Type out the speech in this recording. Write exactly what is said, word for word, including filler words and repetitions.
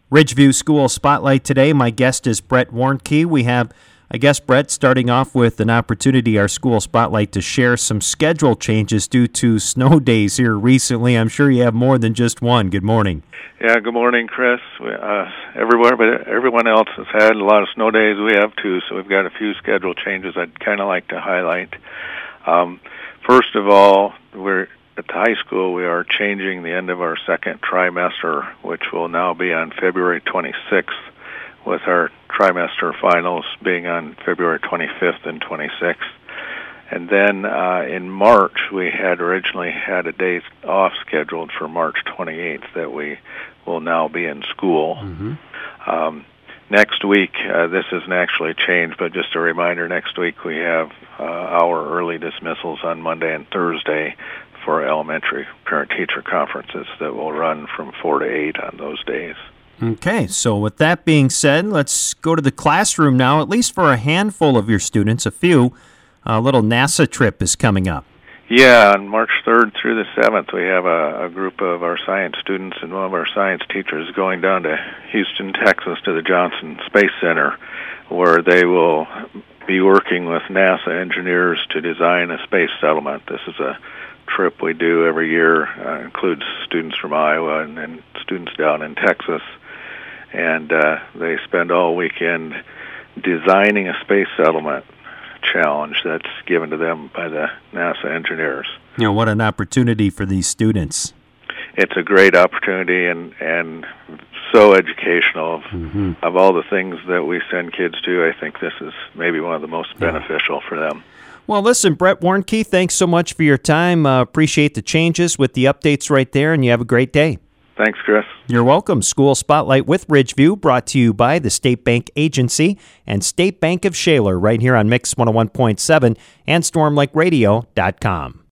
Ridgeview School Spotlight today. My guest is Brett Warnke. We have, I guess, Brett, starting off with an opportunity, our School Spotlight, to share some schedule changes due to snow days here recently. I'm sure you have more than just one. Good morning. Yeah, good morning, Chris. We, uh, everywhere, but everyone else has had a lot of snow days. We have too, so we've got a few schedule changes I'd kind of like to highlight. Um, first of all, we're at the high school, we are changing the end of our second trimester, which will now be on February twenty-sixth, with our trimester finals being on February twenty-fifth and twenty-sixth. And then uh, in March, we had originally had a day off scheduled for March twenty-eighth that we will now be in school. Mm-hmm. Um, next week, uh, this isn't actually changed, but just a reminder, next week we have uh, our early dismissals on Monday and Thursday for elementary parent-teacher conferences that will run from four to eight on those days. Okay, so with that being said, let's go to the classroom now, at least for a handful of your students, a few. A little NASA trip is coming up. Yeah, on March third through the seventh, we have a, a group of our science students and one of our science teachers going down to Houston, Texas, to the Johnson Space Center, where they will be working with NASA engineers to design a space settlement. This is a trip we do every year, uh, includes students from Iowa and, and students down in Texas, and uh, they spend all weekend designing a space settlement challenge that's given to them by the NASA engineers. You know, what an opportunity for these students. It's a great opportunity and, and so educational. Mm-hmm. Of all the things that we send kids to, I think this is maybe one of the most beneficial yeah. for them. Well, listen, Brett Warnke, thanks so much for your time. Uh, appreciate the changes with the updates right there, and you have a great day. Thanks, Chris. You're welcome. School Spotlight with Ridgeview, brought to you by the State Bank Agency and State Bank of Shaler, right here on Mix one oh one point seven and storm lake radio dot com.